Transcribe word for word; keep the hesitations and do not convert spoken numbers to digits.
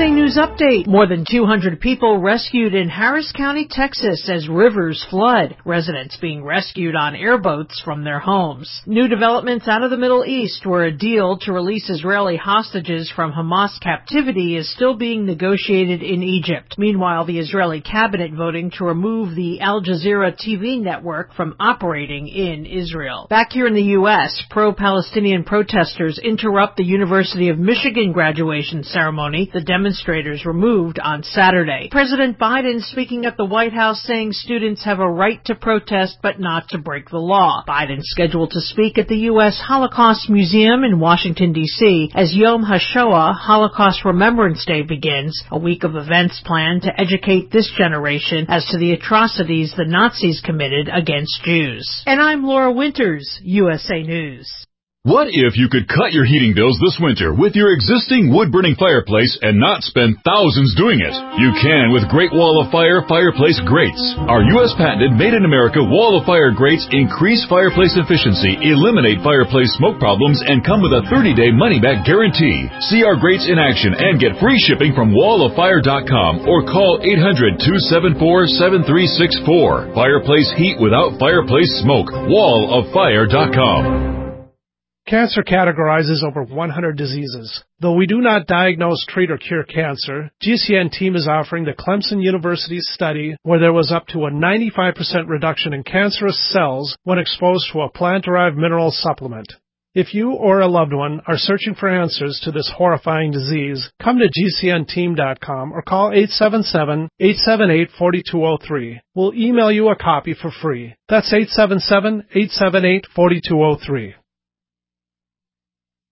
A News Update. More than two hundred people rescued in Harris County, Texas as rivers flood. Residents being rescued on airboats from their homes. New developments out of the Middle East, where a deal to release Israeli hostages from Hamas captivity is still being negotiated in Egypt. Meanwhile, the Israeli cabinet voting to remove the Al Jazeera T V network from operating in Israel. Back here in the U S, pro-Palestinian protesters interrupt the University of Michigan graduation ceremony. The demonstrators were moved on Saturday. President Biden speaking at the White House saying students have a right to protest but not to break the law. Biden scheduled to speak at the U S Holocaust Museum in Washington, D C as Yom HaShoah, Holocaust Remembrance Day, begins, a week of events planned to educate this generation as to the atrocities the Nazis committed against Jews. And I'm Laura Winters, U S A News. What if you could cut your heating bills this winter with your existing wood-burning fireplace and not spend thousands doing it? You can with Great Wall of Fire fireplace grates. Our U S patented made-in-America Wall of Fire grates increase fireplace efficiency, eliminate fireplace smoke problems, and come with a thirty-day money-back guarantee. See our grates in action and get free shipping from wall of fire dot com or call eight hundred, two seven four, seven three six four. Fireplace heat without fireplace smoke. wall of fire dot com. Cancer categorizes over one hundred diseases. Though we do not diagnose, treat, or cure cancer, G C N team is offering the Clemson University study where there was up to a ninety-five percent reduction in cancerous cells when exposed to a plant-derived mineral supplement. If you or a loved one are searching for answers to this horrifying disease, come to G C N team dot com or call eight seven seven, eight seven eight, four two zero three. We'll email you a copy for free. That's eight seven seven, eight seven eight, four two zero three.